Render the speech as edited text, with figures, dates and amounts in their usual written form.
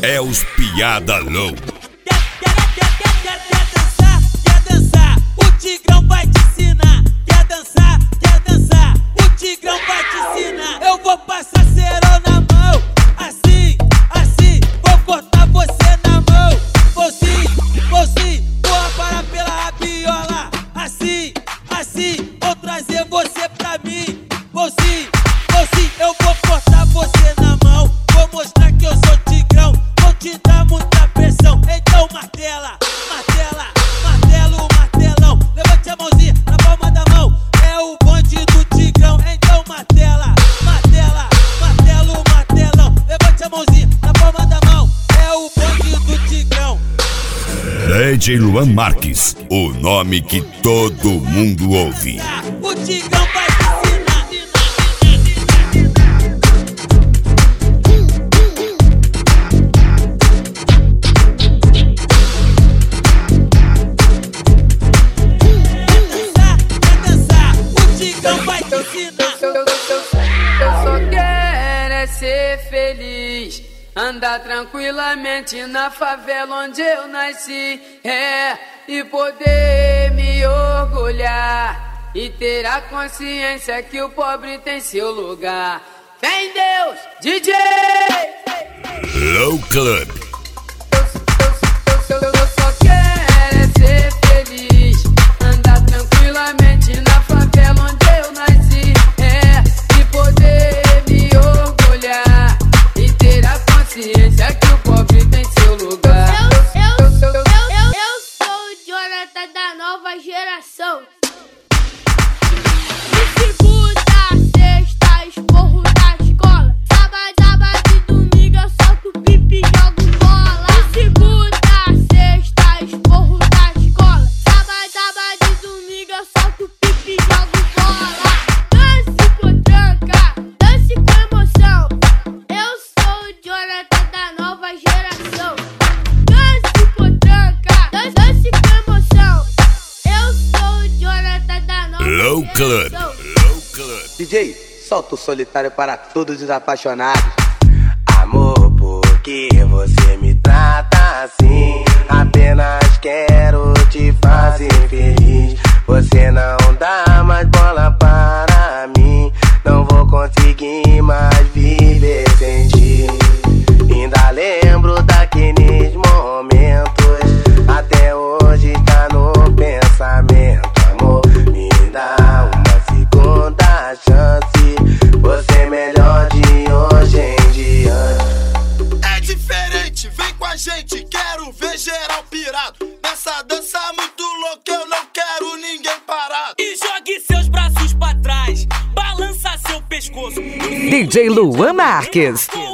é os piada low. Quer dançar, o Tigrão vai te ensinar. Quer dançar, o Tigrão vai te ensinar. Eu vou passar cerol na mão, assim, vou cortar você na mão. Vou sim, vou aparar pela rabiola. Assim, vou trazer você pra mim. Vou sim, eu vou cortar você na mão. Vou mostrar que eu sou Tigrão, vou te dar muita pressão. Então martela, martelão. Levante a mãozinha na palma da mão. É o bonde do Tigrão. Então martela, martelão. Levante a mãozinha na palma da mão. É o bonde do Tigrão. DJ Luan Marques, o nome que todo mundo ouve. O Tigrão vai te ensinar. Eu só quero é ser feliz, andar tranquilamente na favela onde eu nasci, e poder me orgulhar e ter a consciência que o pobre tem seu lugar. Fé em Deus, DJ! Low Club. Eu só quero é ser feliz, andar tranquilamente na favela onde eu nasci, e poder me orgulhar e ter a consciência que o pobre tem seu lugar. Eu sou o Jonathan da nova geração. De segunda a sexta, esporro da escola. Sábado e domingo eu solto pipi e jogo bola. De segunda a sexta, esporro da escola. Sábado e domingo eu solto pipi e jogo bola. Dance com tranca, dance com emoção. Eu sou o Jonathan da nova geração. Dance com tranca, dance com emoção. Eu sou o Jonathan da nova Low Club. geração. DJ, solta o solitário para todos os apaixonados. Amor, por que você me trata assim? Apenas quero te fazer feliz. Você não dá mais bola para mim. Não vou conseguir mais viver sem ti. Ainda lembro daqueles momentos, até hoje tá no pensamento. Amor, me dá uma segunda chance. Você é melhor de hoje em diante. É diferente, vem com a gente, quero ver geral pirado. Nessa dança muito louca, eu não quero ninguém parado. E jogue seus braços pra trás, balança seu pescoço. DJ Luan Marques.